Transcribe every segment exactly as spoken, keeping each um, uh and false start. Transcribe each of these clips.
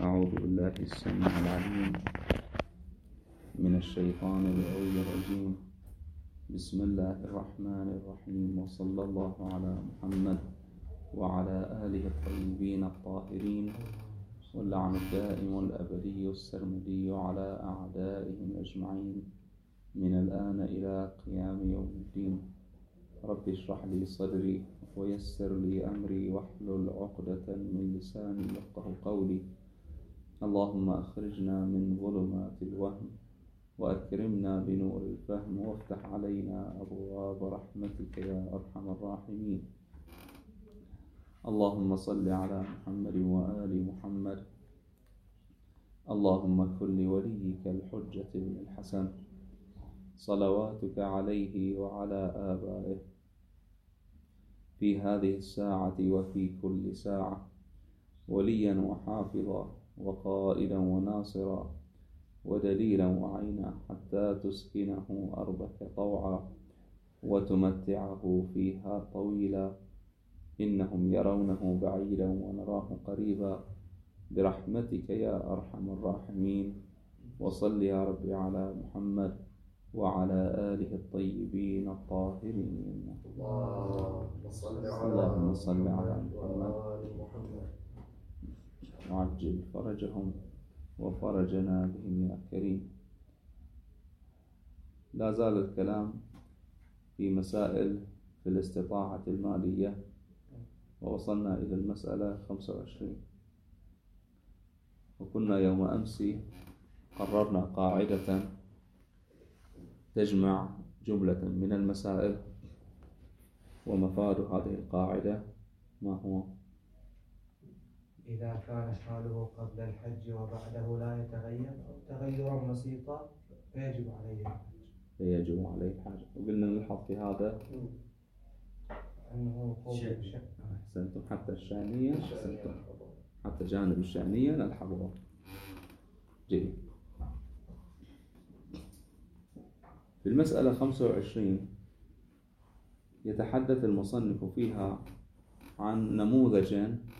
أعوذ بالله السميع العليم من الشيطان اللعين الرجيم. بسم الله الرحمن الرحيم، وصلى الله على محمد وعلى آله الطيبين الطاهرين، واللعن الدائم الأبدي السرمدي على أعدائهم أجمعين من الآن إلى قيام يوم الدين. رب اشرح لي صدري ويسر لي أمري واحلل عقدة من لساني يفقه قولي. اللهم أخرجنا من ظلمات الوهم وأكرمنا بنور الفهم، وافتح علينا أبواب رحمتك يا أرحم الراحمين. اللهم صل على محمد وآل محمد. اللهم كن لوليك الحجة بن الحسن صلواتك عليه وعلى آبائه في هذه الساعة وفي كل ساعة، وليا وحافظا وقائدا وناصرا ودليلا وعينا، حتى تسكنه أرضك طوعا وتمتعه فيها طويلا. إنهم يرونه بعيدا ونراه قريبا، برحمتك يا أرحم الراحمين. وصل يا رب على محمد وعلى آله الطيبين الطاهرين. اللهم صل اللهم صل على محمد وعجل فرجهم وفرجنا بهم يا كريم. لا زال الكلام في مسائل في الاستطاعة المالية، ووصلنا إلى المسألة خمسة وعشرين، وكنا يوم أمس قررنا قاعدة تجمع جملة من المسائل. ومفاد هذه القاعدة ما هو؟ إذا كان حاله قبل الحج وبعده لا يتغير أو تغيرا بسيطا فيجب عليه الحج. فيجب عليه الحج. وقلنا نلحظ في هذا أنه قول الشك. أحسنتم. حتى الشأنية أحسنتم. حتى جانب الشأنية نلحظه. جيد. في المسألة خمسة وعشرين يتحدث المصنف فيها عن نموذج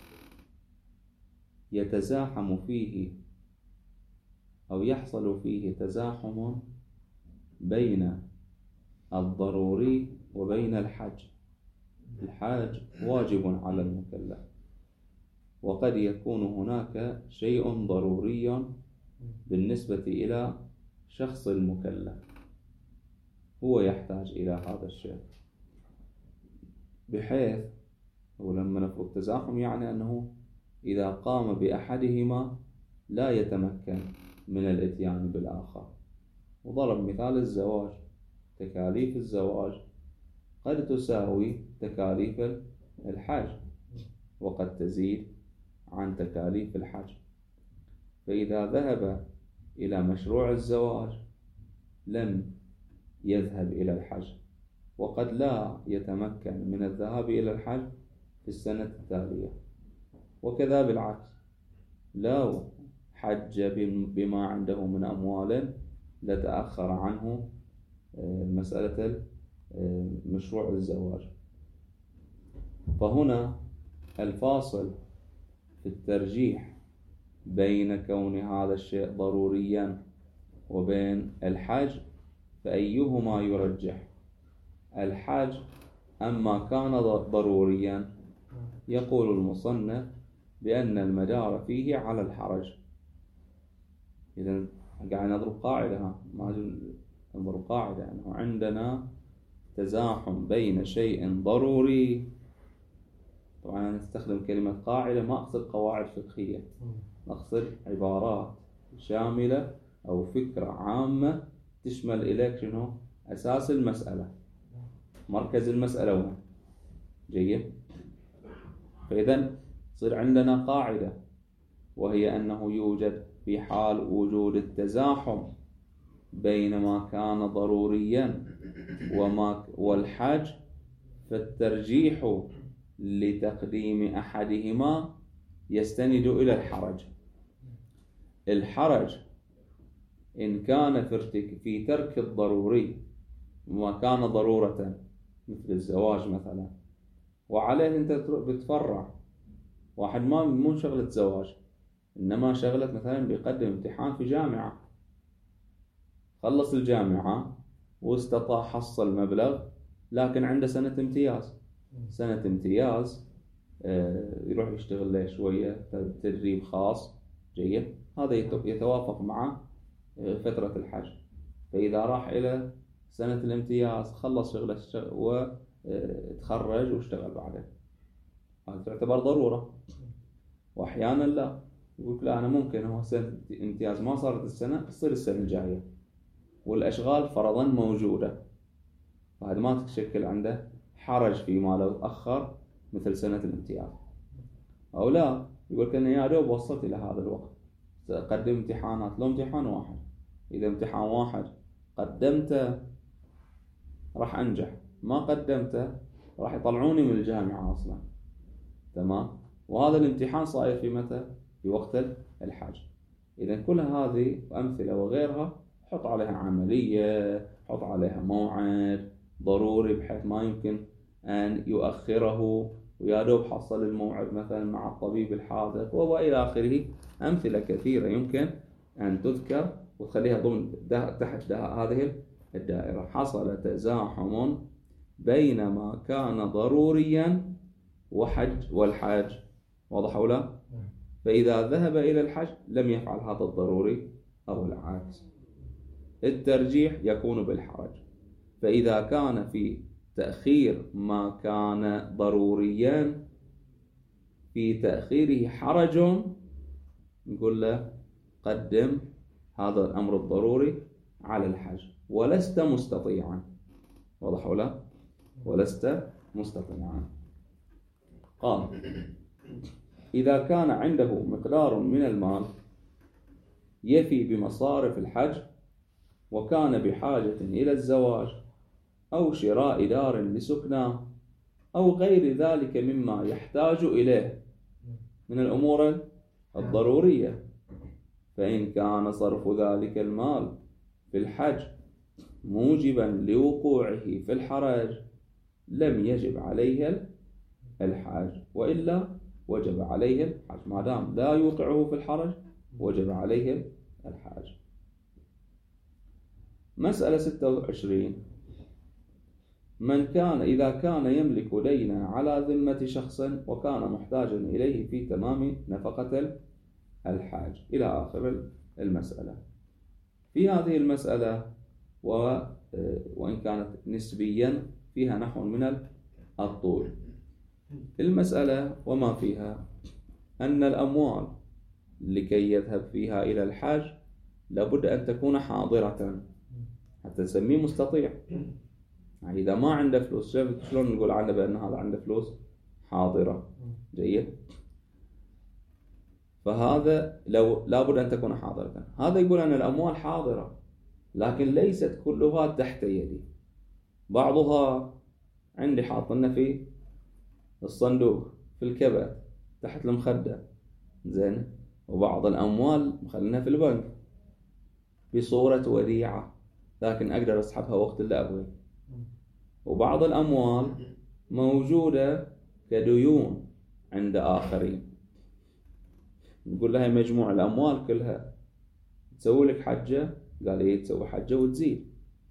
يتزاحم فيه أو يحصل فيه تزاحم بين الضروري وبين الحج. الحج واجب على المكلف، وقد يكون هناك شيء ضروري بالنسبة إلى شخص المكلف، هو يحتاج إلى هذا الشيء، بحيث ولما نقول تزاحم يعني أنه إذا قام بأحدهما لا يتمكن من الإتيان بالآخر. وضرب مثال الزواج. تكاليف الزواج قد تساوي تكاليف الحج، وقد تزيد عن تكاليف الحج. فإذا ذهب إلى مشروع الزواج لم يذهب إلى الحج، وقد لا يتمكن من الذهاب إلى الحج في السنة التالية. وكذا بالعكس، لو حج بما عنده من أموال لتأخر عنه مسألة مشروع الزواج. فهنا الفاصل في الترجيح بين كون هذا الشيء ضروريا وبين الحج، فأيهما يرجح؟ الحج أما كان ضروريا يقول المصنف بأن المدار فيه على الحرج. إذن قاعد نضرب قاعدة، ما نضرب قاعدة أنه عندنا تزاحم بين شيء ضروري. طبعا أنا نستخدم كلمة قاعدة، ما أقصد قواعد فقهية، أقصد عبارات شاملة أو فكرة عامة تشمل إليك شنو؟ أساس المسألة، مركز المسألة وين. جيد. فإذن صير عندنا قاعدة، وهي أنه يوجد في حال وجود التزاحم بين ما كان ضروريا وما والحج، فالترجيح لتقديم أحدهما يستند إلى الحرج. الحرج إن كان في ترك الضروري وما كان ضرورة مثل الزواج مثلا، وعليه أنت بتفرع واحد ما مو شغلة زواج، إنما شغلة مثلا بيقدم امتحان في جامعة، خلص الجامعة واستطاع حصل مبلغ، لكن عنده سنة امتياز. سنة امتياز يروح يشتغل له شوية تدريب خاص جيد، هذا يتوافق مع فترة الحج. فإذا راح إلى سنة الامتياز خلص شغله وتخرج واشتغل بعده، هذا تعتبر ضرورة. وأحيانا لا، يقول لا أنا ممكن هو سنة امتياز ما صارت السنة، تصير السنة الجاية والأشغال فرضا موجودة، فهذا ما تشكل عنده حرج فيما لو أخر مثل سنة الامتياز. أو لا، يقول لك أنا يا دوب وصلت إلى هذا الوقت، قدم امتحانات، لو امتحان واحد، إذا امتحان واحد قدمته راح أنجح، ما قدمته راح يطلعوني من الجامعة أصلا. تمام. وهذا الامتحان صاير في متى؟ في وقت الحج. إذا كل هذه أمثلة وغيرها حط عليها عملية، حط عليها موعد ضروري بحيث ما يمكن أن يؤخره، ويا دوب حصل الموعد مثلا مع الطبيب الحاذق وإلى آخره. أمثلة كثيرة يمكن أن تذكر وتخليها ضمن تحت هذه الدائرة. حصل تزاحم بين ما كان ضروريا وحج والحج، واضح أو لا؟ فإذا ذهب إلى الحج لم يفعل هذا الضروري أو العكس، الترجيح يكون بالحرج. فإذا كان في تأخير ما كان ضروريا، في تأخيره حرج، نقول له قدم هذا الأمر الضروري على الحج ولست مستطيعا، واضح أو لا؟ ولست مستطيعا. قال إذا كان عنده مقدار من المال يفي بمصارف الحج، وكان بحاجة إلى الزواج أو شراء دار لسكناه أو غير ذلك مما يحتاج إليه من الأمور الضرورية، فإن كان صرف ذلك المال في الحج موجبا لوقوعه في الحرج لم يجب عليه الحج، وإلا وجب عليه الحج. ما دام لا يوقعه في الحرج وجب عليه الحج. مسألة ستة وعشرين. من كان إذا كان يملك دينا على ذمة شخص وكان محتاجا إليه في تمام نفقة الحاج، إلى آخر المسألة. في هذه المسألة وإن كانت نسبيا فيها نحو من الطول. المسألة وما فيها أن الأموال لكي يذهب فيها إلى الحاج لابد أن تكون حاضرة حتى نسميه مستطيع. يعني إذا ما عنده فلوس شلون نقول عنه بأن هذا عنده فلوس حاضرة؟ جيد. فهذا لو لابد أن تكون حاضرة. هذا يقول أن الأموال حاضرة لكن ليست كلها تحت يدي، بعضها عندي حاطنا في الصندوق في الكبت تحت المخدة، زين، وبعض الأموال مخلينها في البنك بصورة وديعة لكن أقدر أسحبها وقت اللي أبغي، وبعض الأموال موجودة كديون عند آخرين. نقول لها مجموع الأموال كلها تسوي لك حجة، قال إيه تسوي حجة وتزيد.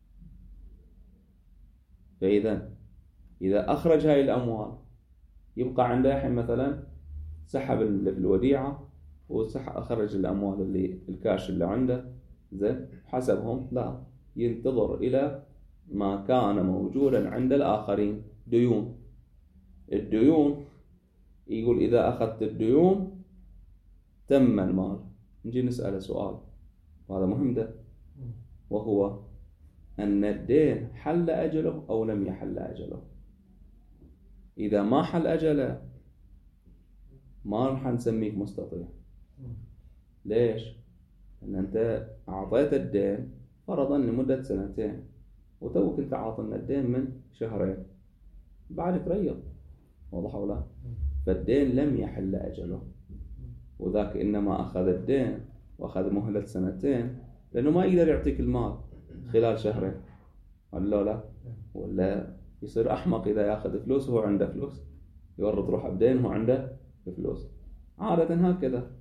فإذا إذا أخرج هاي الأموال يبقى عنده الحين مثلا سحب الوديعة وأخرج الأموال اللي الكاش اللي عنده، زين، حسبهم، لا، ينتظر إلى ما كان موجودا عند الآخرين ديون. الديون يقول إذا أخذت الديون تم المال. نجي نسأل سؤال وهذا مهم ده، وهو أن الدين حل أجله أو لم يحل أجله. إذا ما حل أجله ما راح نسميك مستطيع. ليش؟ لأن أنت أعطيت الدين فرضا لمدة سنتين وتوك أنت عاطلنا الدين من شهرين، بعدك ريض، واضح ولا؟ فالدين لم يحل أجله، وذاك إنما أخذ الدين وأخذ مهلة سنتين لأنه ما يقدر يعطيك المال خلال شهرين، ولا لا؟ ولا يصير أحمق إذا يأخذ فلوس وهو عنده فلوس، يورط روحه بدين وهو عنده فلوس. عادة هكذا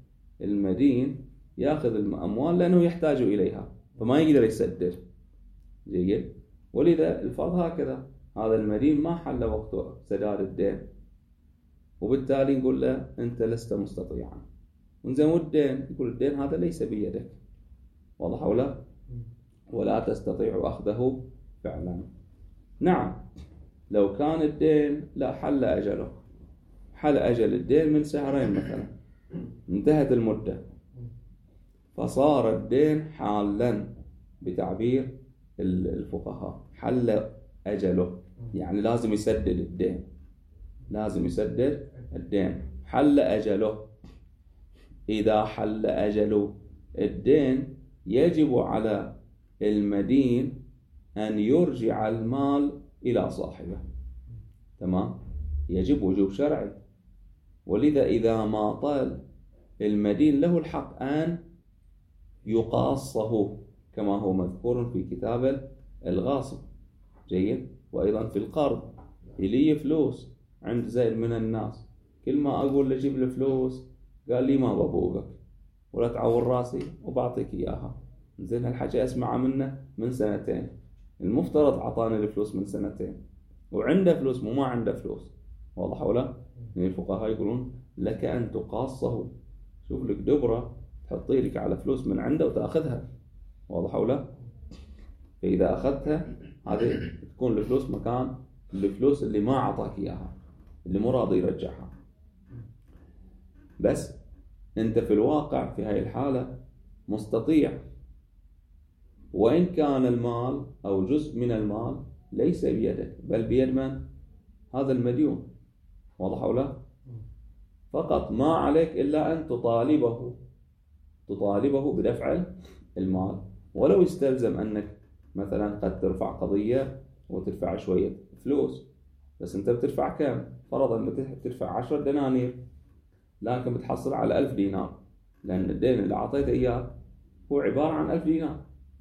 المدين يأخذ الأموال لأنه يحتاج إليها فما يقدر يسدد. جيد. ولذا الفرض هكذا، هذا المدين ما حل وقت سداد الدين، وبالتالي نقول له أنت لست مستطيعا، ونزود الدين، يقول الدين هذا ليس بيدك، واضح ولا؟ ولا تستطيع أخذه فعلا. نعم، لو كان الدين لا حل أجله، حل أجل الدين من شهرين مثلا، انتهت المدة، فصار الدين حالا بتعبير الفقهاء، حل أجله، يعني لازم يسدد الدين، لازم يسدد الدين، حل أجله. إذا حل أجل الدين يجب على المدين أن يرجع المال إلى صاحبه، تمام؟ يجب وجوب شرعي. ولذا إذا ما طال المدين له الحق أن يقاصه كما هو مذكور في كتاب الغاصب. جيد. وأيضا في القرض، إلي فلوس عند زيد من الناس، كل ما أقول له جيب الفلوس قال لي ما ببوقك ولا تعور راسي وبعطيك إياها. زين، هالحكي أسمع منه من سنتين، المفترض عطاني الفلوس من سنتين وعنده فلوس مو ما عنده فلوس، واضح ولا؟ يعني الفقهاء يقولون لك أن تقاصه، شوف لك دبرة تحطي لك على فلوس من عنده وتأخذها، واضح ولا؟ فإذا أخذتها هذه تكون الفلوس مكان الفلوس اللي ما عطاك إياها، اللي مو راضي يرجعها. بس أنت في الواقع في هاي الحالة مستطيع، وإن كان المال أو جزء من المال ليس بيدك بل بيد من؟ هذا المديون، واضح ولا؟ فقط ما عليك إلا أن تطالبه تطالبه بدفع المال، ولو يستلزم أنك مثلا قد ترفع قضية وتدفع شوية فلوس، بس أنت بتدفع كم؟ فرضا بتدفع عشر دنانير لكن بتحصل على ألف دينار، لأن الدين اللي أعطيته إياه هو عبارة عن ألف دينار،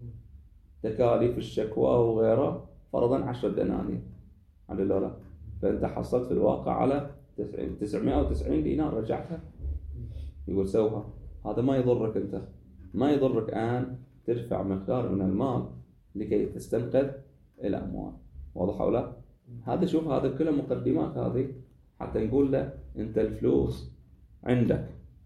تكاليف الشكوى وغيره فرضا عشر دنانير على اللولا، فأنت حصلت في الواقع على تسعمائة وتسعين دينار رجعتها. يقول سوها، هذا ما يضرك، أنت ما يضرك أن تدفع مقدار من المال لكي تستنقذ الأموال، واضح ولا؟ هذا شوف، هذا كله مقدمات هذه حتى نقول له أنت الفلوس عندك،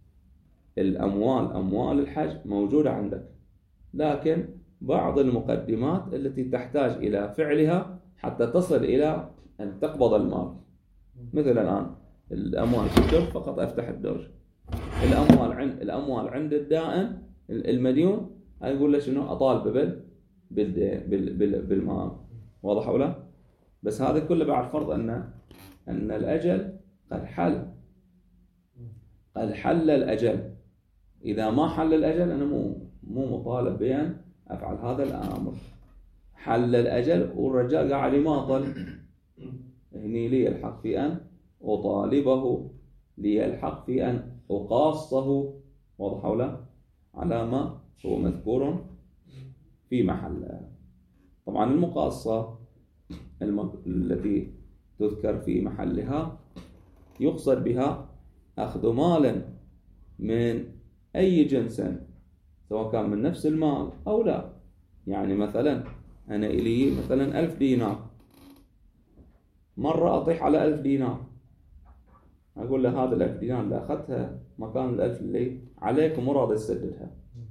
الأموال أموال الحج موجودة عندك، لكن بعض المقدمات التي تحتاج إلى فعلها حتى تصل إلى أن تقبض المال. مثل الآن الأموال في الدرج، فقط أفتح الدرج، الأموال عند الأموال عند الدائن المديون، أقول له شنو؟ أطالبه بال بال بال بالمال، واضح ولا؟ بس هذا كله بعد فرض أن أن الأجل قد حل، قد حل الأجل. إذا ما حل الأجل أنا مو مو مطالب بأن أفعل هذا الأمر. حل الأجل والرجال قاعد يماطل، هني لي الحق في أن أطالبه، لي الحق في أن أقاصه، واضح ولا؟ على ما هو مذكور في محله. طبعا المقاصة التي تذكر في محلها يقصد بها أخذ مال من أي جنس، سواء كان من نفس المال أو لا. يعني مثلا أنا إلي مثلا ألف دينار، مرة أطيح على ألف دينار، أقول له هذا الألف دينار اللي أخذتها مكان الألف اللي عليك مو راضي تسددها،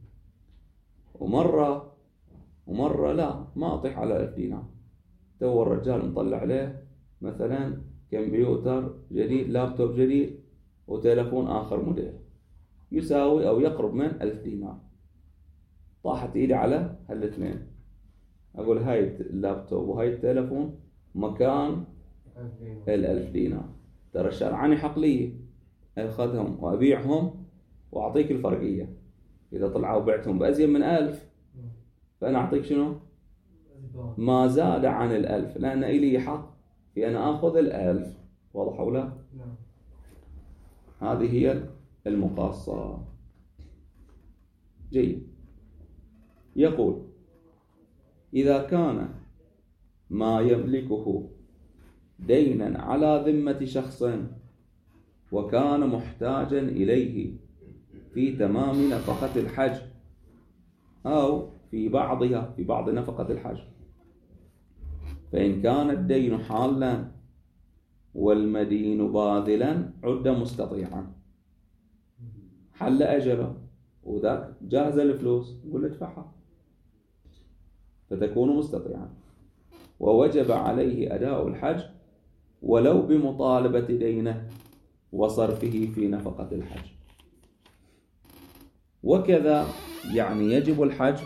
ومرة ومرة لا ما أطيح على ألف دينار، تو الرجال مطلع عليه مثلا كمبيوتر جديد، لابتوب جديد، وتلفون آخر موديل يساوي أو يقرب من ألف دينار، طاحت إيدي على هالاثنين، أقول هاي اللابتوب وهاي التلفون مكان الألف دينار، ترى الشرعاني حق لي أخذهم وأبيعهم وأعطيك الفرقية، إذا طلعوا بعتهم بأزيد من ألف فأنا أعطيك شنو؟ ما زاد عن الألف، لأن إلي حق في أن أخذ الألف، واضح ولا؟ هذه هي المقاصة. جيد. يقول إذا كان ما يملكه دينا على ذمة شخص وكان محتاجا إليه في تمام نفقة الحج أو في بعضها في بعض نفقة الحج. فإن كان الدين حالا والمدين باذلا عد مستطيعا. حل أجله وذاك جاهز الفلوس يقول ادفعها فتكون مستطيعا. ووجب عليه أداء الحج ولو بمطالبة دينه وصرفه في نفقة الحج. وكذا يعني يجب الحج.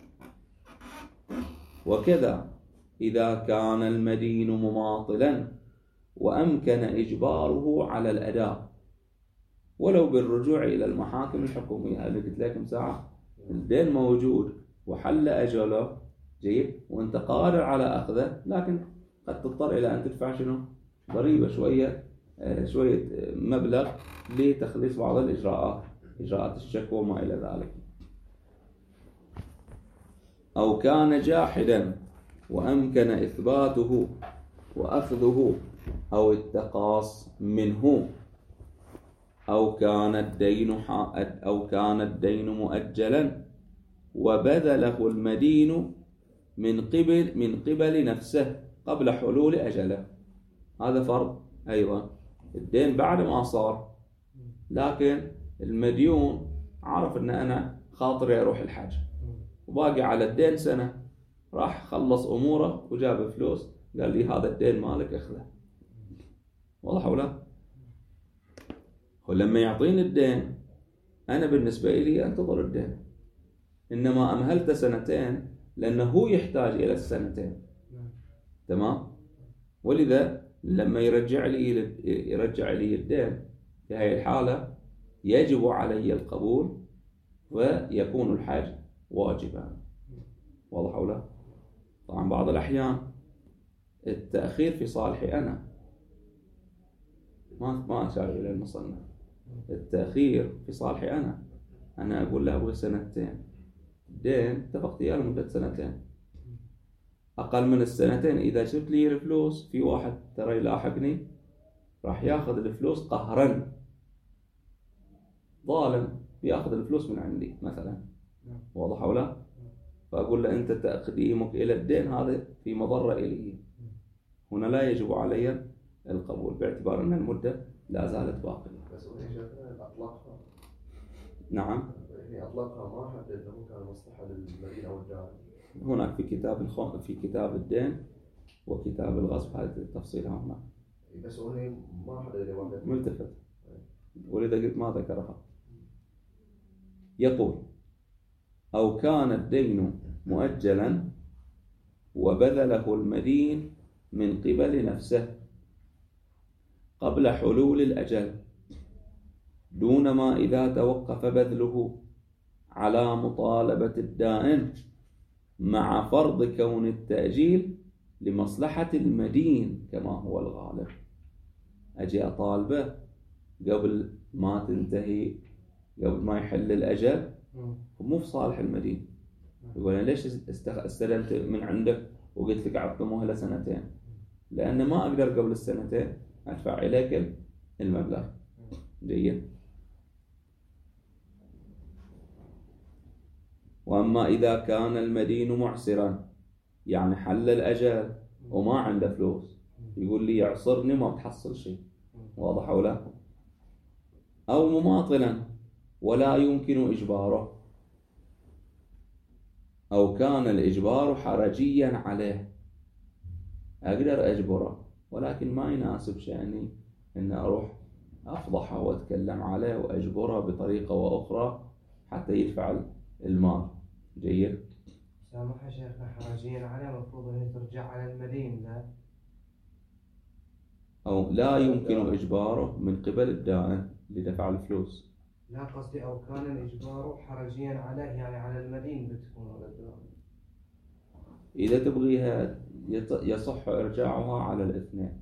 وكذا إذا كان المدين مماطلا وأمكن إجباره على الأداء ولو بالرجوع إلى المحاكم الحكومية. اللي قلت لكم ساعة الدين موجود وحل أجله جيد وأنت قادر على أخذه، لكن قد تضطر إلى أن تدفع شنو؟ ضريبة شوية شوية مبلغ لتخليص بعض الإجراءات إجراءات الشكوى وما إلى ذلك. أو كان جاحدا وأمكن إثباته وأخذه أو التقاص منه أو كان الدين أو كان الدين مؤجلا وبذله المدين من قبل من قبل نفسه قبل حلول أجله. هذا فرض أيضا. الدين بعد ما صار، لكن المديون عرف أن أنا خاطري أروح الحج وباقي على الدين سنة، راح خلص أموره وجاب فلوس قال لي هذا الدين مالك اخذه. واضح ولا؟ ولما يعطيني الدين أنا بالنسبة لي أنتظر الدين، إنما أمهلت سنتين لأنه هو يحتاج إلى السنتين. تمام؟ ولذا لما يرجع لي يرجع لي الدين في هذه الحالة يجب علي القبول ويكون الحج واجبا. واضح ولا؟ طبعا بعض الأحيان التأخير في صالحي أنا، ما ما أشار إلى المصنف. التأخير في صالحي أنا أنا أقول له أبغى سنتين دين، اتفقت إياه لمدة سنتين. أقل من السنتين إذا شفت لي الفلوس في واحد ترى يلاحقني راح ياخذ الفلوس قهرا، ظالم ياخذ الفلوس من عندي مثلا. واضح ولا؟ فأقول له أنت تقديمك إلى الدين هذا في مضرة إلي، هنا لا يجب علي القبول باعتبار أن المدة لا زالت باقية. بس هنا أطلقها. نعم. يعني أطلقها ما حدد إنه كان مصلحة للمدينة أو الدار. هناك في كتاب الخ... في كتاب الدين وكتاب الغصب هذه التفصيل هنا. بس هنا ما حدد الوقت. ملتفت. ولذا قلت ما ذكرها. يقول: أو كان الدين مؤجلا وبذله المدين من قبل نفسه قبل حلول الأجل دون ما إذا توقف بذله على مطالبة الدائن مع فرض كون التأجيل لمصلحة المدين كما هو الغالب. أجي أطالبه قبل ما تنتهي، قبل ما يحل الأجل، مو في صالح المدين. يقول أنا ليش استلمت من عندك وقلت لك أعطي مهلة سنتين؟ لأن ما أقدر قبل السنتين أدفع إليك المبلغ. جيد. وأما إذا كان المدين معسرا، يعني حل الأجل وما عنده فلوس، يقول لي يعصرني ما بتحصل شيء. واضح ولا؟ أو مماطلا ولا يمكن إجباره، أو كان الإجبار حرجيا عليه، أقدر أجبره ولكن ما يناسب شأني أن أروح أفضحه وأتكلم عليه وأجبره بطريقة وأخرى حتى يدفع المال. جيد. سامح شيخنا، حرجيا عليه مفروض أن ترجع على المدين. لا أو لا يمكن إجباره من قبل الدائن لدفع الفلوس. لا قصدي أو كان الإجبار حرجيا عليه يعني على المدين بتكون على الدائن. إذا تبغيها يصح إرجاعها على الاثنين،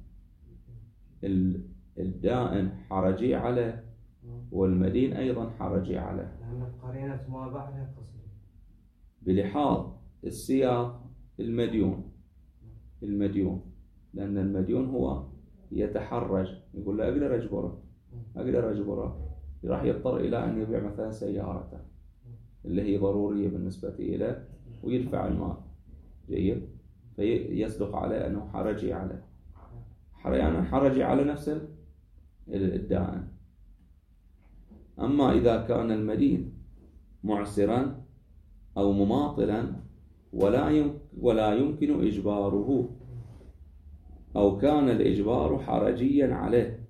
الدائن حرجي عليه والمدين أيضا حرجي عليه، لأن قرينة ما بعدها قصدي بلحاظ السياق المديون المديون لأن المديون هو يتحرج، يقول له أقدر أجبره أقدر أجبره راح يضطر إلى أن يبيع مثلا سيارته اللي هي ضرورية بالنسبة إليه ويدفع المال. جيد. فيصدق عليه أنه حرجي عليه، يعني حرجي على نفس الدائن. أما إذا كان المدين معسرا أو مماطلا ولا ولا يمكن إجباره، أو كان الإجبار حرجيا عليه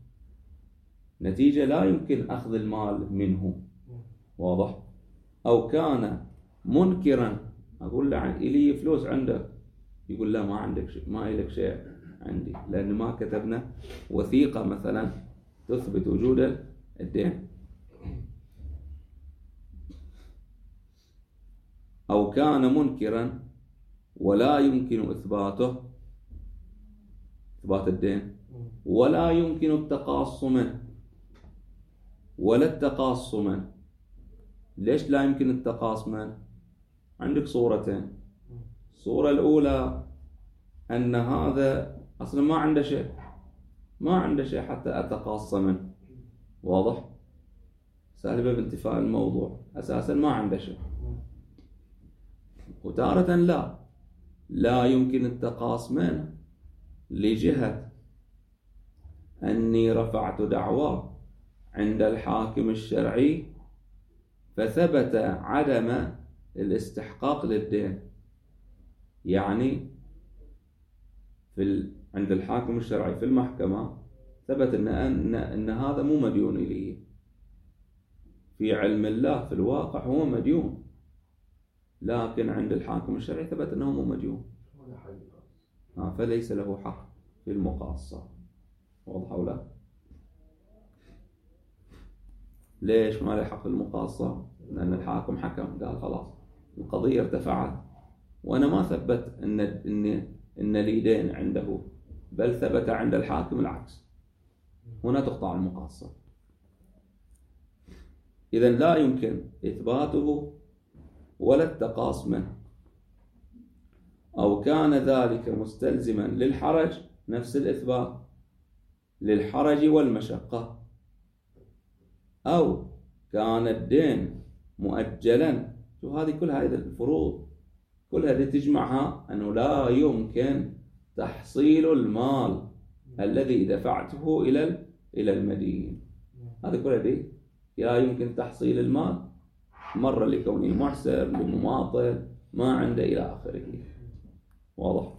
نتيجة لا يمكن أخذ المال منه، واضح؟ أو كان منكرا، أقول له إلي فلوس عندك، يقول لا ما عندك شيء، ما إلك شيء عندي، لأن ما كتبنا وثيقة مثلا تثبت وجود الدين. أو كان منكرا ولا يمكن إثباته، إثبات الدين، ولا يمكن التقاص منه ولا التقاص منه. ليش لا يمكن التقاص منه؟ عندك صورتين. الصورة الأولى أن هذا أصلا ما عنده شيء، ما عنده شيء حتى أتقاص منه، واضح؟ سالبة بانتفاء الموضوع، أساسا ما عنده شيء. وتارة لا لا يمكن التقاص منه لجهة أني رفعت دعوى عند الحاكم الشرعي فثبت عدم الاستحقاق للدين. يعني في ال... عند الحاكم الشرعي في المحكمة ثبت أن, أن... أن هذا مو مديون إليه. في علم الله في الواقع هو مديون، لكن عند الحاكم الشرعي ثبت أنه مو مديون، آه فليس له حق في المقاصة. واضح أو لا؟ ليش ما له حق في المقاصة؟ لأن الحاكم حكم قال خلاص القضية ارتفعت، وأنا ما ثبت أن إن إن لي دين عنده، بل ثبت عند الحاكم العكس، هنا تقطع المقاصة. إذن لا يمكن إثباته ولا التقاص منه. أو كان ذلك مستلزما للحرج، نفس الإثبات للحرج والمشقة. أو كان الدين مؤجلا. شو هذه كل هذه الفروض كلها اللي تجمعها أنه لا يمكن تحصيل المال الذي دفعته إلى إلى المدين. هذه كلها دي لا يمكن تحصيل المال، مرة لكونه معسر، لمماطل، ما عنده إلى آخره. واضح؟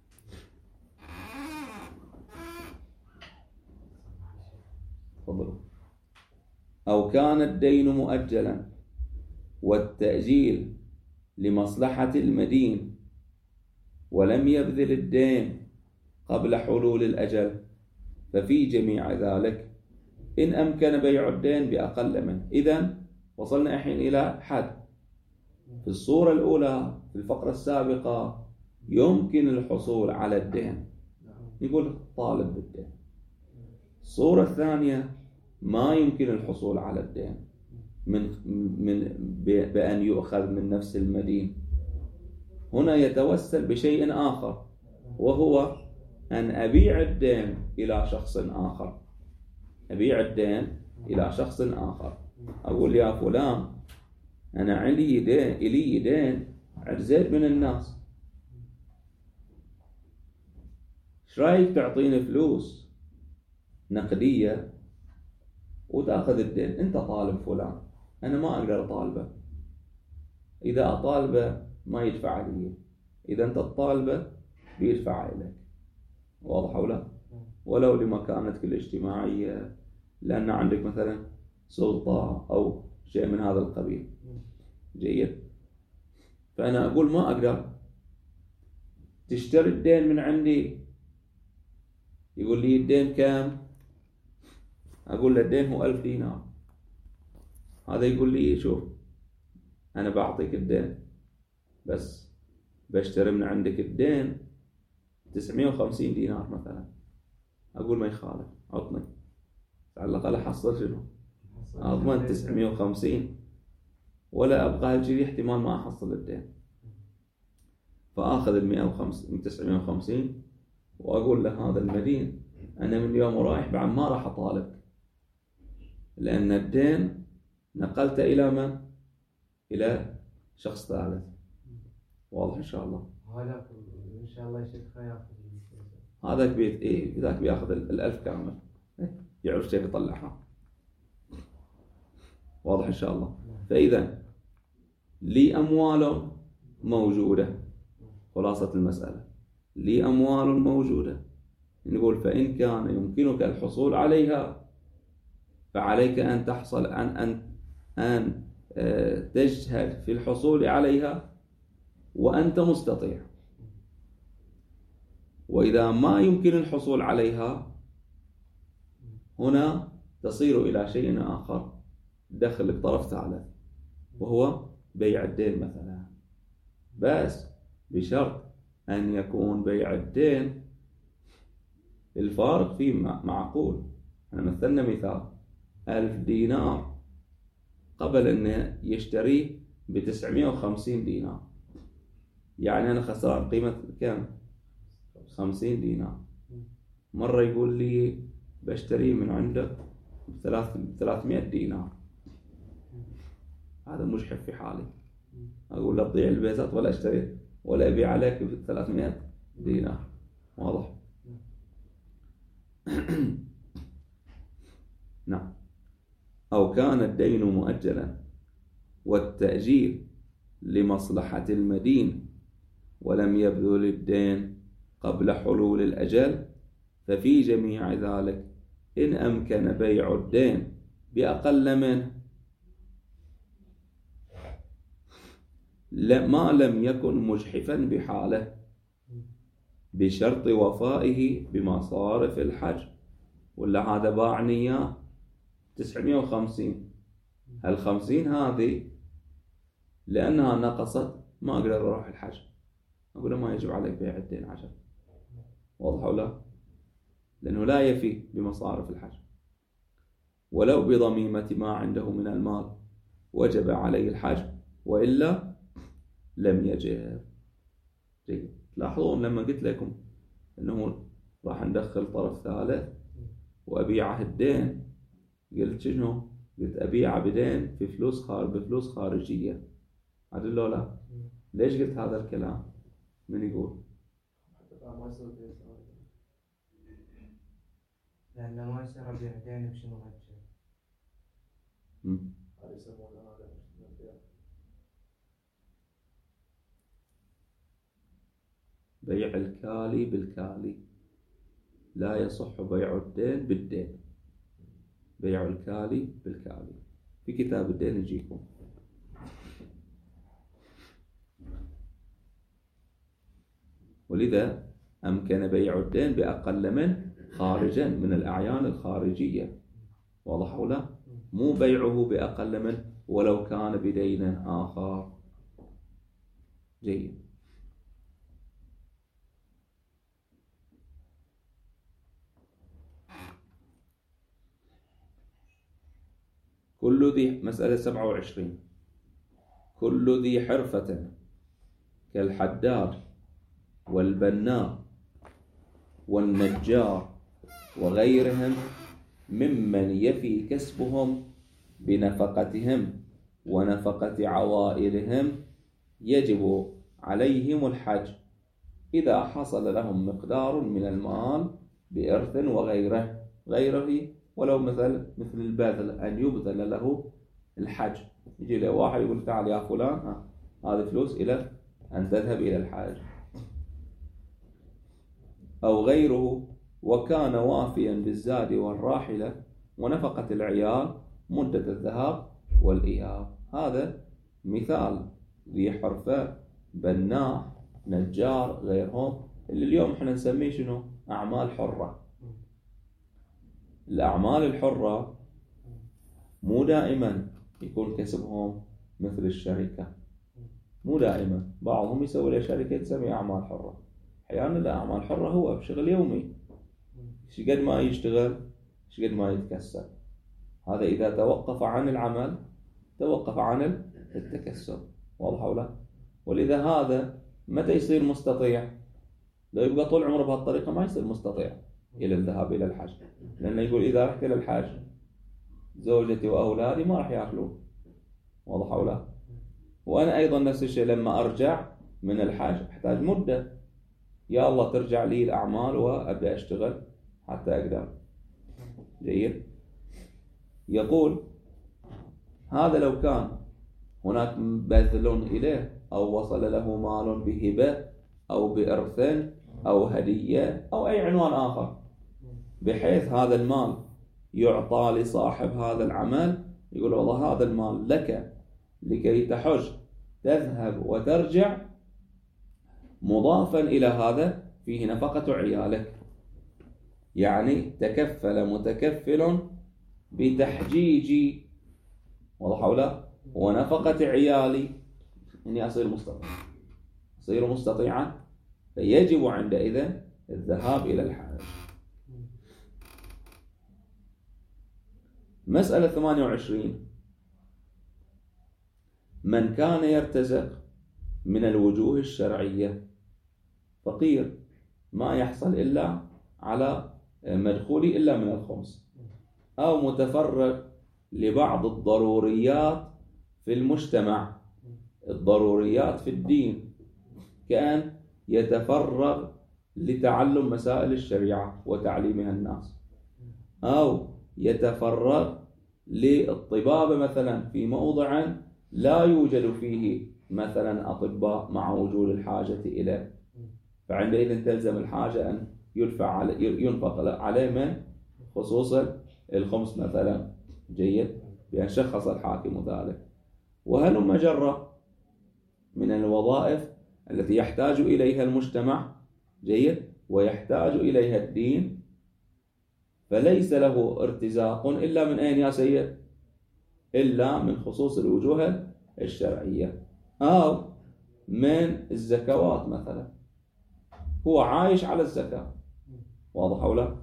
تفضلوا. أو كان الدين مؤجلا والتأجيل لمصلحة المدين ولم يبذل الدين قبل حلول الأجل، ففي جميع ذلك إن أمكن بيع الدين بأقل منه. إذن وصلنا الحين إلى حد. في الصورة الأولى في الفقرة السابقة يمكن الحصول على الدين، يقول طالب بالدين. الصورة الثانية ما يمكن الحصول على الدين من من بأن يؤخذ من نفس المدين. هنا يتوسل بشيء آخر، وهو أن أبيع الدين إلى شخص آخر. أبيع الدين إلى شخص آخر، أقول يا فلان أنا عندي دين إلي دين عند زيد من الناس، إيش رأيك تعطيني فلوس نقدية وتأخذ الدين؟ أنت طالب فلان، أنا ما أقدر أطالبه، إذا أطالبه ما يدفع لي، إذا أنت تطالبه بيدفع إليك. واضح ولا؟ ولو لمكانتك الاجتماعية، لأن عندك مثلا سلطة أو شيء من هذا القبيل. جيد. فأنا أقول ما أقدر، تشتري الدين من عندي. يقول لي الدين كم؟ أقول له الدين هو ألف دينار. هذا يقول لي شوف أنا بعطيك الدين بس بشتري من عندك الدين تسعمائة وخمسين دينار مثلا. أقول ما يخالف، عطني على الأقل أحصل شنو؟ أضمن تسعمائة وخمسين، ولا أبقى هالشيء احتمال ما أحصل الدين. فأخذ المئة وخمسين تسعمائة وخمسين وأقول له هذا المدين أنا من اليوم ورايح بعد ما راح أطالب، لأن الدين نقلت إلى من؟ إلى شخص ثالث. واضح إن شاء الله؟ هذا إن شاء الله يشوف ياخذ هذاك بيت إيه ذاك بياخذ الألف كامل، يعرف كيف يطلعها. واضح إن شاء الله؟ فإذا لي أموال موجودة، خلاصة المسألة لي أموال موجودة، نقول فإن كان يمكنك الحصول عليها فعليك أن تحصل أن أن أن تجتهد في الحصول عليها وأنت مستطيع. وإذا ما يمكن الحصول عليها هنا تصير إلى شيء آخر دخل طرف ثالث، وهو بيع الدين مثلا، بس بشرط أن يكون بيع الدين الفارق فيه معقول. أنا مثلنا مثال ألف دينار قبل أن يشتريه بتسعمائة وخمسين دينار، يعني أنا خسران قيمة كم؟ خمسين دينار. مرة يقول لي بشتريه من عندك بثلاثمائة دينار، هذا مجحف في حالي، أقول لا تضيع البيزات ولا اشتري ولا أبيع عليك بثلاثمائة دينار. واضح؟ نعم. أو كان الدين مؤجلا والتأجيل لمصلحة المدين ولم يبذل الدين قبل حلول الأجل، ففي جميع ذلك إن أمكن بيع الدين بأقل منه ما لم يكن مجحفا بحاله بشرط وفائه بمصارف الحج. ولا هذا باعني إياه تسعمائة وخمسين، هالخمسين هذه لأنها نقصت ما أقدر أروح الحج، أقول له ما يجب عليك بيع الدين عشر. واضح ولا؟ لأنه لا يفي بمصارف الحج، ولو بضميمة ما عنده من المال وجب عليه الحج، وإلا لم يجب. جيد. لاحظون لما قلت لكم أنه راح ندخل طرف ثالث وأبيعه الدين، قلت شنو؟ قلت أبيعه بدين في فلوس خارج بفلوس خارجية، عدل لو لا؟ ليش قلت هذا الكلام؟ من يقول؟ لأنه ما يصير أبيع دين بشنو مؤجل. هذا يسمونه هذا بيع الكالي بالكالي، لا يصح بيع الدين بالدين. بيع الكالي بالكالي في كتاب الدين يجيكم. ولذا أمكن بيع الدين بأقل منه خارجا من الأعيان الخارجية. واضح ولا؟ مو بيعه بأقل منه ولو كان بدين آخر. جيد. كل ذي مسألة سبعة وعشرين كل ذي حرفة كالحداد والبناء والنجار وغيرهم ممن يفي كسبهم بنفقتهم ونفقة عوائلهم يجب عليهم الحج إذا حصل لهم مقدار من المال بإرث وغيره غيره ولو مثل مثل البذل أن يبذل له الحج. يجي له واحد يقول تعال يا فلان ها هذه فلوس إلى أن تذهب إلى الحج، أو غيره وكان وافيا بالزاد والراحلة ونفقة العيال مدة الذهاب والإياب. هذا مثال ذي حرفة بناء نجار غيرهم اللي اليوم احنا نسميه شنو؟ أعمال حرة. الأعمال الحرة مو دائما يكون كسبهم مثل الشركة، مو دائما، بعضهم يسوي له شركة تسمي أعمال حرة. أحيانا الأعمال الحرة هو بشغل يومي، شقد ما يشتغل شقد ما يتكسب. هذا إذا توقف عن العمل توقف عن التكسب. واضح ولا؟ ولذا هذا متى يصير مستطيع؟ لو يبقى طول عمره بهالطريقة ما يصير مستطيع إلى الذهاب إلى الحج، لأنه يقول إذا رحت إلى الحج زوجتي وأولادي ما راح يأكلون، واضح أو لا؟ وأنا أيضا نفس الشيء لما أرجع من الحج أحتاج مدة، يا الله ترجع لي الأعمال وأبدأ أشتغل حتى أقدر. جيد. يقول هذا لو كان هناك بذل إليه أو وصل له مال بهبة أو بإرث أو هدية أو أي عنوان آخر، بحيث هذا المال يعطى لصاحب هذا العمل، يقول والله هذا المال لك لكي تحج تذهب وترجع، مضافا إلى هذا فيه نفقة عيالك، يعني تكفل متكفل بتحجيجي، واضح أو لا؟ ونفقة عيالي، إني أصير مستطيع أصير مستطيعا، فيجب عندئذ الذهاب إلى الحج. مسألة ثمانية وعشرين: من كان يرتزق من الوجوه الشرعية، فقير ما يحصل إلا على مدخولي إلا من الخمس، أو متفرغ لبعض الضروريات في المجتمع، الضروريات في الدين، كأن يتفرغ لتعلم مسائل الشريعة وتعليمها الناس، أو يتفرغ للطبابة مثلا في موضع لا يوجد فيه مثلا أطباء مع وجود الحاجة إليه، فعندئذ تلزم الحاجة أن يدفع عليه ينفق عليه من خصوص الخمس مثلا. جيد. بأن شخص الحاكم ذلك. وهل مجرة من الوظائف التي يحتاج إليها المجتمع، جيد، ويحتاج إليها الدين، فليس له ارتزاق إلا من أين يا سيد؟ إلا من خصوص الوجوه الشرعية، أو من الزكوات مثلا، هو عايش على الزكاة، واضح أو لا؟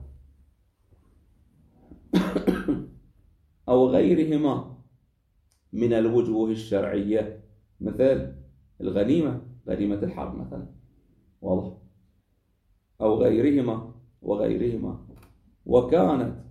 أو غيرهما من الوجوه الشرعية، مثل الغنيمة، غنيمة الحرب مثلا، واضح؟ أو غيرهما وغيرهما، وكانت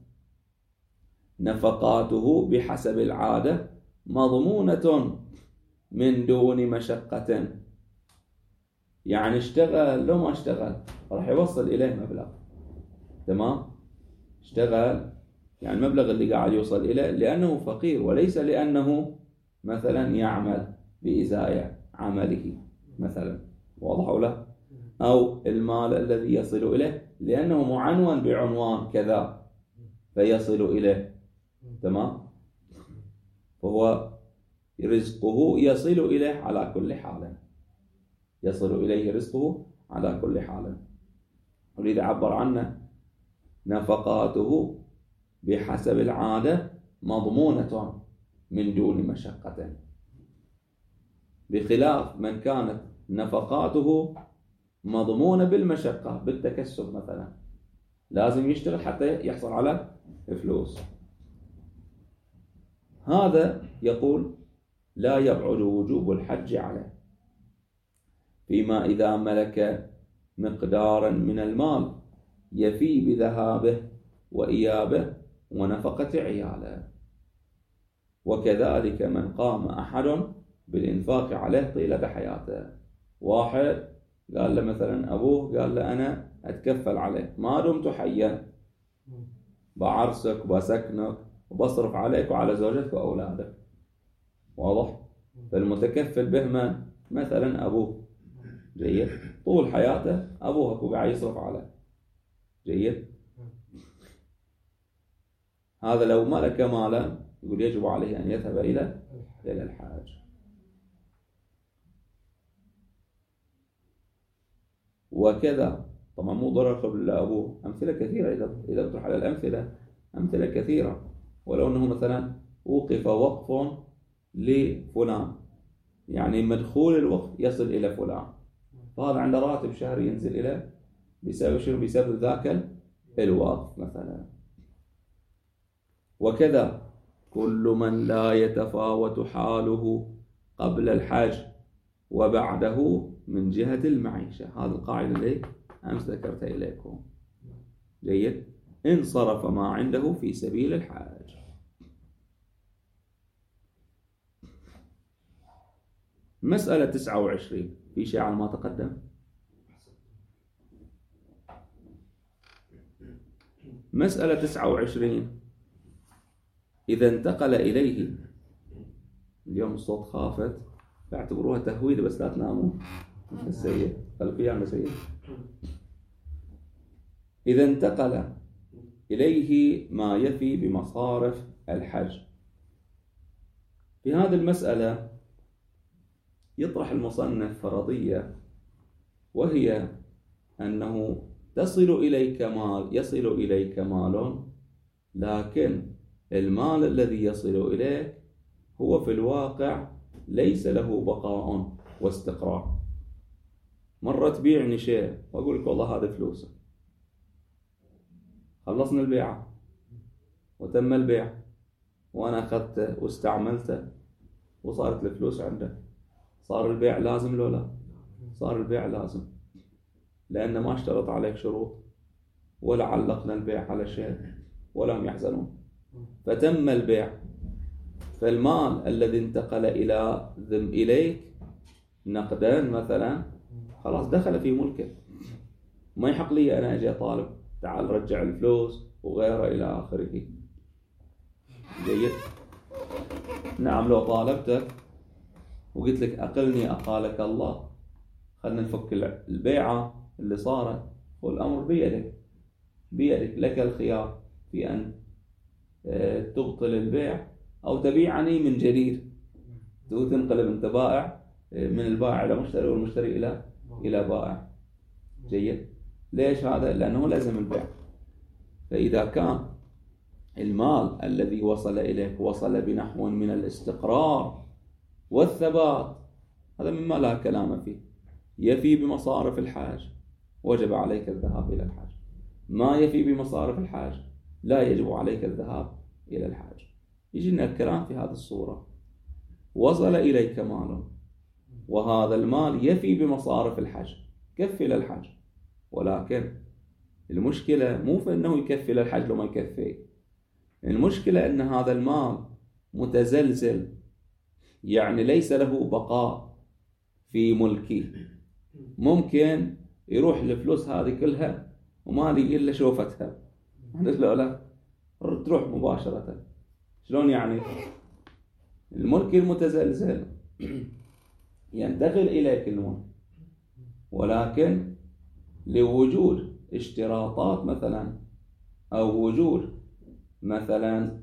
نفقاته بحسب العادة مضمونة من دون مشقة، يعني اشتغل لو ما اشتغل راح يوصل إليه مبلغ، تمام؟ اشتغل يعني المبلغ اللي قاعد يوصل إليه لأنه فقير، وليس لأنه مثلا يعمل بإزاء عمله مثلا، واضح أو لا؟ أو المال الذي يصل إليه لأنه معنون بعنوان كذا فيصل إليه، تمام؟ فهو رزقه يصل إليه على كل حال، يصل إليه رزقه على كل حال، ولذا عبر عنه نفقاته بحسب العادة مضمونة من دون مشقة، بخلاف من كانت نفقاته مضمونة بالمشقة، بالتكسب مثلا، لازم يشتغل حتى يحصل على فلوس. هذا يقول لا يبعد وجوب الحج عليه، فيما إذا ملك مقدارا من المال يفي بذهابه وإيابه ونفقة عياله. وكذلك من قام أحد بالإنفاق عليه طيلة حياته، واحد قال له مثلا أبوه قال له أنا أتكفل عليك ما دمت حيا، بعرسك وبسكنك وبصرف عليك وعلى زوجتك وأولادك، واضح؟ فالمتكفل به من؟ مثلا أبوه، جيد، طول حياته أبوه هو قاعد يصرف عليه، جيد. هذا لو ملك مالا يقول يجب عليه أن يذهب إلى إلى الحاج. وكذا طبعا مو ضرر قبل لأبوه، أمثلة كثيرة، إذا إذا بتروح على الأمثلة أمثلة كثيرة. ولو أنه مثلا وقف وقف لفلان، يعني مدخول الوقف يصل إلى فلان، فهذا عنده راتب شهري ينزل إلى بسبب شنو؟ بسبب ذاك الوقف مثلا. وكذا كل من لا يتفاوت حاله قبل الحج وبعده من جهة المعيشة، هذه القاعدة اللي أمس ذكرتها إليكم، جيد، إن صرف ما عنده في سبيل الحج. مسألة تسعة وعشرين، في شيء على ما تقدم؟ مسألة تسعة وعشرين، إذا انتقل إليه، اليوم الصوت خافت فاعتبروها تهويل بس لا تناموا السيد القيامة سيد. إذا انتقل إليه ما يفي بمصارف الحج، في هذه المسألة يطرح المصنف فرضية، وهي أنه تصل إليك مال يصل إليك مال، لكن المال الذي يصل إليك هو في الواقع ليس له بقاء واستقرار. مرة تبيعني شيء وأقول لك والله هذا فلوسه، خلصنا البيعة وتم البيع وأنا أخذته واستعملته وصارت الفلوس عندك، صار البيع لازم لو لا؟ صار البيع لازم، لأن ما اشترط عليك شروط ولا علقنا البيع على شيء ولا هم يحزنون، فتم البيع. فالمال الذي انتقل إلى ذم إليك نقدا مثلا خلاص دخل في ملكك، ما يحق لي أنا أجي أطالب تعال رجع الفلوس وغيره إلى آخره. جيد؟ نعم، لو طالبتك وقلت لك أقلني أقالك الله، خلنا نفك البيعة اللي صارت والأمر بيدك بيدك لك الخيار في أن تبطل البيع أو تبيعني من جديد، تنقلب أنت بائع من البائع إلى مشتري والمشتري إلى إلى بائع. جيد؟ ليش هذا؟ لأنه لازم البيع. فإذا كان المال الذي وصل إليك وصل بنحو من الاستقرار والثبات، هذا مما لا كلام فيه، يفي بمصارف الحاج وجب عليك الذهاب إلى الحاج. ما يفي بمصارف الحاج لا يجب عليك الذهاب إلى الحاج. يجينا الكلام في هذه الصورة، وصل إليك مال وهذا المال يفي بمصارف الحج، كفي للحج، ولكن المشكلة مو في أنه يكفي للحج لو ما يكفي، المشكلة أن هذا المال متزلزل، يعني ليس له بقاء في ملكي. ممكن يروح الفلوس هذه كلها وما لي إلا شوفتها، لا لا تروح مباشرة. شلون يعني؟ الملك المتزلزل ينتقل إليك الملك، ولكن لوجود اشتراطات مثلا أو وجود مثلا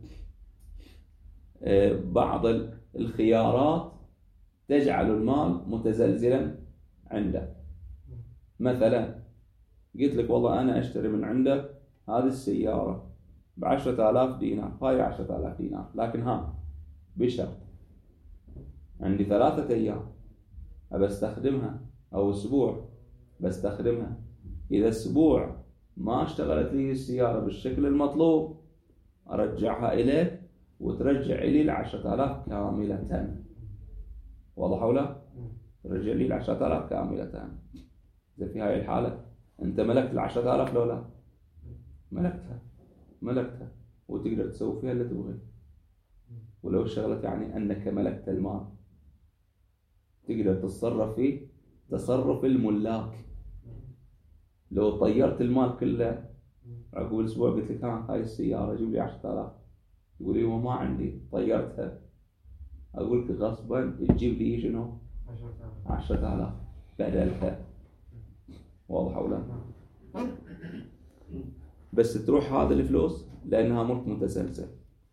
بعض الخيارات تجعل المال متزلزلا عندك. مثلا قلت لك والله أنا أشتري من عندك هذه السيارة بعشرة آلاف دينار، هاي عشرة آلاف دينار، لكن ها بشرط عندي ثلاثة أيام أبى استخدمها أو أسبوع بستخدمها، إذا أسبوع ما اشتغلت لي السيارة بالشكل المطلوب أرجعها إليك وترجع لي العشرة آلاف كاملة. واضح ولا؟ ترجع لي العشرة آلاف كاملة. إذا في هاي الحالة أنت ملكت العشرة آلاف لو لا؟ ملكتها ملكتها وتقدر تسوي فيها اللي تبغي. ولو اشتغلت يعني أنك ملكت المال، تقدر تتصرف فيه تصرف الملاك. لو طيرت المال كله عقب أسبوع قلت لك ها هاي السيارة جيب لي عشرة آلاف، يقول لي ما عندي طيرتها، أقول لك غصبا تجيب لي شنو؟ عشرة آلاف بدلها. واضح ولا؟ بس تروح هذا الفلوس لأنها ملك متسلسل.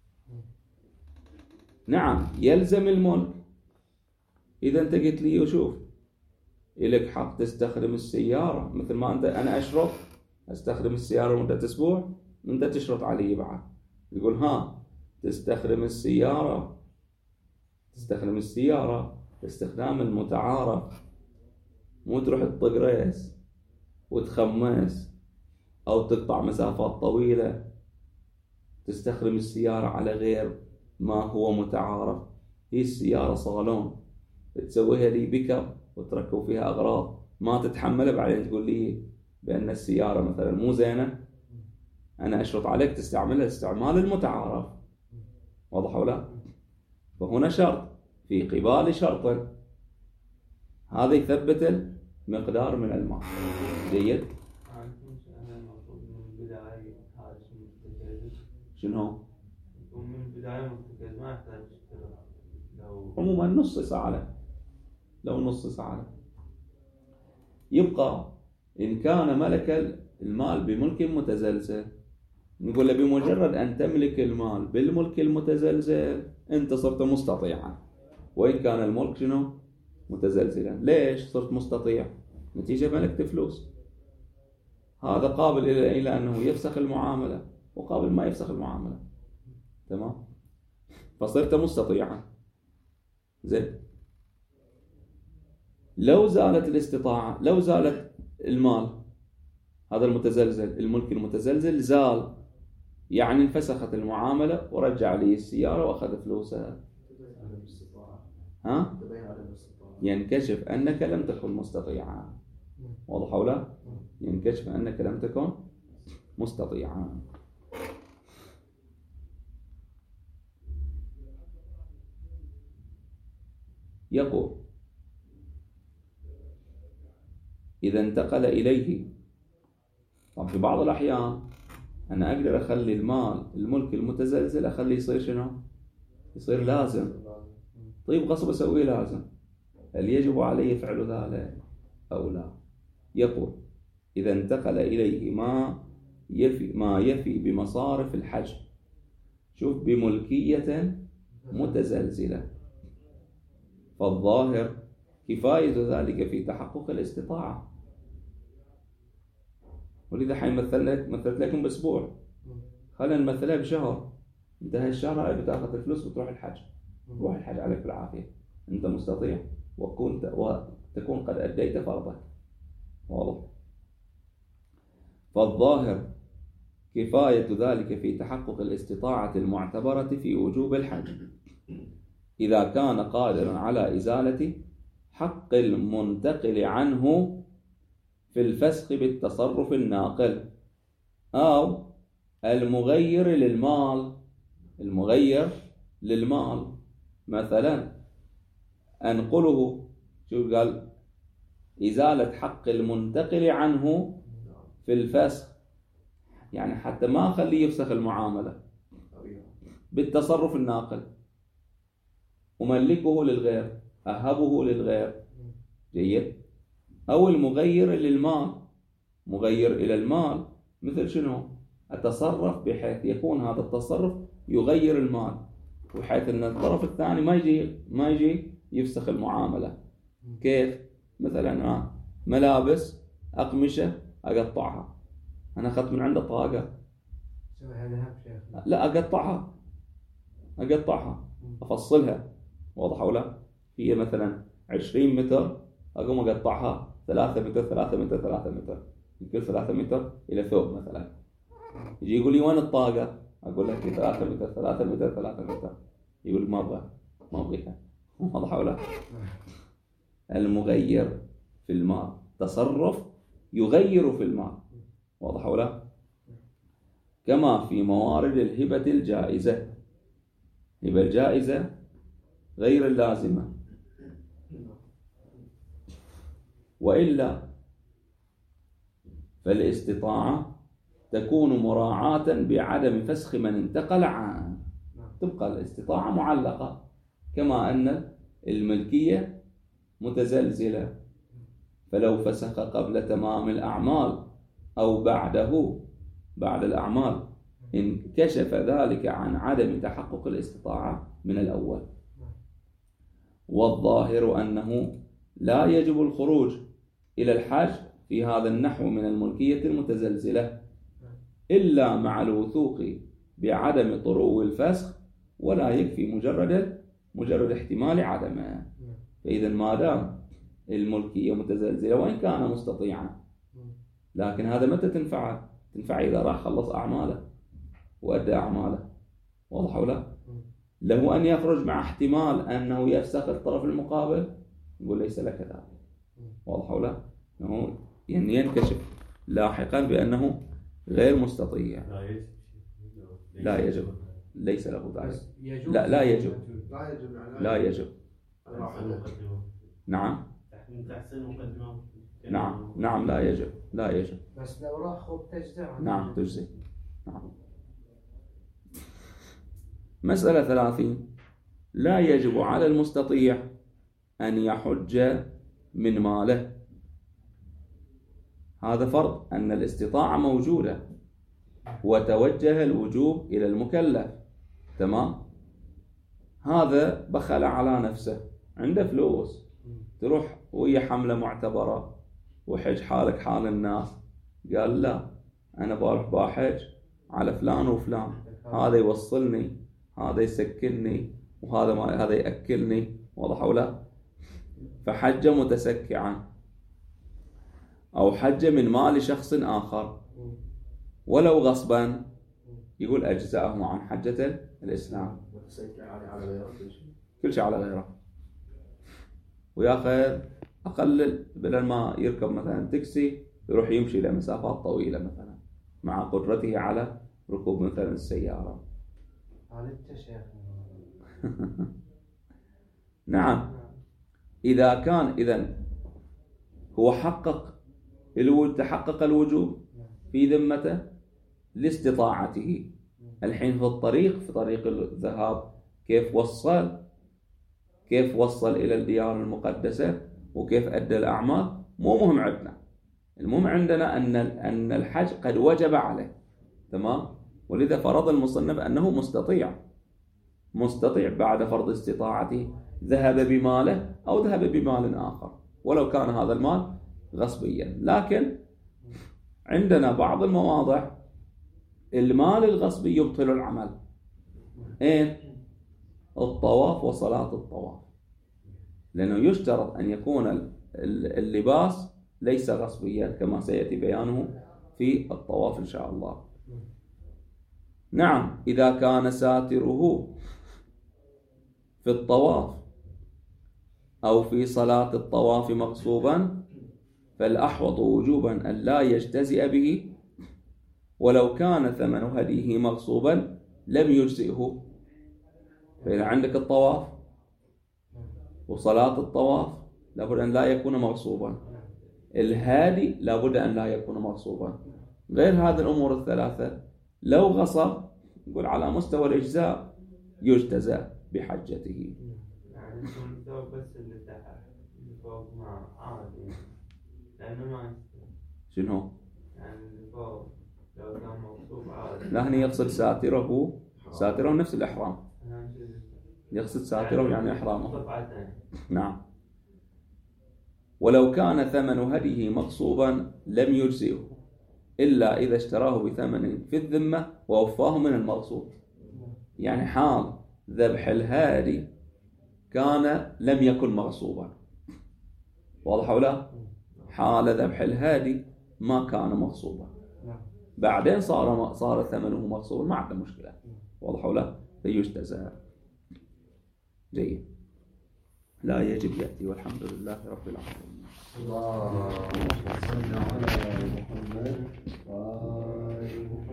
نعم يلزم الملك. إذا أنت قلت لي وشوف إلك حق تستخدم السيارة مثل ما أنت، أنا أشرط أستخدم السيارة مدة أسبوع، أنت تشرط علي بعد، يقول ها تستخدم السيارة تستخدم السيارة باستخدام المتعارف، مو تروح تطق ريس وتخمس أو تقطع مسافات طويلة، تستخدم السيارة على غير ما هو متعارف. هي السيارة صالون تسويها لي بيكر وتركب فيها أغراض ما تتحملها، بعدين تقول لي بأن السيارة مثلا مو زينة، أنا أشرط عليك تستعملها استعمال المتعارف. واضح ولا؟ فهنا شرط في قبال شرط هذا يثبت المقدار من الماء. جيد. شنو؟ من البداية مرتكز ما يحتاج لو عموما نص ساعة، لو نص ساعة. يبقى إن كان ملك المال بملك متزلزل، نقول له بمجرد أن تملك المال بالملك المتزلزل أنت صرت مستطيعا، وإن كان الملك شنو؟ متزلزلا. ليش صرت مستطيع؟ نتيجة ملكت فلوس. هذا قابل إلى أنه يفسخ المعاملة وقابل ما يفسخ المعاملة. تمام؟ فصرت مستطيعا. زين. لو زالت الاستطاعة، لو زالت المال هذا المتزلزل، الملك المتزلزل زال، يعني انفسخت المعاملة ورجع لي السيارة وأخذ فلوسها. ها؟ ينكشف أنك لم تكن مستطيعا. واضح ولا؟ ينكشف أنك لم تكن مستطيعا. يقول إذا انتقل إليه، طب في بعض الأحيان أنا أقدر أخلي المال الملك المتزلزل أخلي يصير شنو؟ يصير لازم. طيب غصب أسويه لازم، هل يجب علي فعل ذلك أو لا؟ يقول إذا انتقل إليه ما يفي, ما يفي بمصارف الحج، شوف، بملكية متزلزلة، فالظاهر كفاية ذلك في تحقق الاستطاعة. ولذا حيمثل لك مثلت لكم بأسبوع، خلينا نمثلها بشهر. انتهى الشهر هاي بتاخذ الفلوس وتروح الحج، روح الحج عليك بالعافية، انت مستطيع وكنت وتكون قد أديت فرضك. واضح؟ فالظاهر كفاية ذلك في تحقق الاستطاعة المعتبرة في وجوب الحج إذا كان قادرا على إزالة حق المنتقل عنه في الفسخ بالتصرف الناقل أو المغير للمال. المغير للمال مثلا أنقله، شو قال؟ إزالة حق المنتقل عنه في الفسخ، يعني حتى ما أخليه يفسخ المعاملة بالتصرف الناقل، أملكه للغير، أهبه للغير. جيد. أو المغير للمال، مغير إلى المال مثل شنو؟ أتصرف بحيث يكون هذا التصرف يغير المال، وحيث أن الطرف الثاني ما يجي ما يجي يفسخ المعاملة. كيف؟ مثلا آه ملابس، أقمشة، أقطعها، أنا أخذت من عنده طاقة، لا أقطعها أقطعها أفصلها. واضح ولا؟ هي مثلا عشرين متر، أقوم أقطعها ثلاثة متر ثلاثة متر ثلاثة متر، يمكن ثلاثة متر إلى ثوب مثلا. يجي يقول لي وين الطاقة؟ أقول لك ثلاثة متر ثلاثة متر ثلاثة متر. يقول ما أبغى ما أبغيها. واضح ولا؟ المغير في المال، تصرف يغير في المال. واضح ولا؟ كما في موارد الهبة الجائزة، هبة الجائزة غير اللازمة، وإلا فالاستطاعة تكون مراعاة بعدم فسخ من انتقل عنه. تبقى الاستطاعة معلقة، كما أن الملكية متزلزلة، فلو فسخ قبل تمام الأعمال أو بعده بعد الأعمال انكشف ذلك عن عدم تحقق الاستطاعة من الأول. والظاهر أنه لا يجب الخروج إلى الحج في هذا النحو من الملكية المتزلزلة إلا مع الوثوق بعدم طرو الفسخ، ولا يكفي مجرد مجرد احتمال عدمه. فإذا ما دام الملكية متزلزلة وإن كان مستطيعا، لكن هذا متى تنفع؟ تنفع إذا راح خلص أعماله وأدى أعماله. واضح ولا؟ له أن يخرج مع احتمال أنه يفسخ الطرف المقابل، يقول ليس لك ذلك. واضح ولا؟ يعني ينكشف لاحقا بأنه غير مستطيع. لا يجب، ليس له ذلك. لا لا يجب، لا يجب. نعم. من تحسين مقدمة. نعم نعم لا يجب لا يجب. بس لو راح تجزئ عن نعم تجزي. نعم. مسألة ثلاثين: لا يجب على المستطيع أن يحج من ماله. هذا فرض أن الاستطاعة موجودة وتوجه الوجوب إلى المكلف، تمام؟ هذا بخل على نفسه، عنده فلوس، تروح ويا حملة معتبرة وحج حالك حال الناس، قال لا أنا بروح بحج على فلان وفلان، هذا يوصلني، هذا يسكنني، وهذا ما هذا يأكلني، واضح ولا؟ فحج متسكعا أو حج من مال شخص آخر ولو غصبا، يقول أجزاءه عن حجة الإسلام. متسكع على غيره كل شيء. كل شيء على غيره، وياخذ أقل، بدل ما يركب مثلا تاكسي يروح يمشي لمسافات طويلة مثلا مع قدرته على ركوب مثلا السيارة. نعم. إذا كان إذن هو حقق الوجود، تحقق الوجوب في ذمته لاستطاعته. الحين في الطريق، في طريق الذهاب، كيف وصل كيف وصل إلى الديار المقدسة وكيف أدى الأعمال مو مهم عندنا. المهم عندنا أن أن الحج قد وجب عليه، تمام؟ ولذا فرض المصنف أنه مستطيع مستطيع بعد فرض استطاعته، ذهب بماله أو ذهب بمال آخر ولو كان هذا المال غصبيا. لكن عندنا بعض المواضع المال الغصبي يبطل العمل. إيه؟ الطواف وصلاة الطواف، لأنه يشترط أن يكون اللباس ليس غصبيا كما سيأتي بيانه في الطواف إن شاء الله. نعم. إذا كان ساتره في الطواف أو في صلاة الطواف مغصوبا فالأحوط وجوبا أن لا يجتزئ به، ولو كان ثمن هديه مغصوبا لم يجزئه. فإذا عندك الطواف وصلاة الطواف لابد أن لا يكون مغصوبا، الهادي لابد أن لا يكون مغصوبا. غير هذه الأمور الثلاثة لو غصب يقول على مستوى الإجزاء يجتزى بحجته. يعني الثوب بس اللي تحت اللي فوق ما عادي، لأنه ما يستوي. شنو؟ يعني اللي فوق لو كان مغصوب عادي. لا هني يقصد ساتره، ساتره نفس الإحرام، يقصد ساتره يعني إحرامه. نعم. ولو كان ثمن هديه مغصوبا لم يجزئه إلا إذا اشتراه بثمن في الذمة ووفاه من المغصوب. يعني حال ذبح الهادي كان لم يكن مغصوبا، واضح ولا؟ حال ذبح الهادي ما كان مغصوبا، بعدين صار صار ثمنه مغصوبا، ما عنده مشكلة، واضح ولا؟ فيجتزى. جيد. لا يجب يأتي، والحمد لله رب العالمين. اللهم صل على محمد.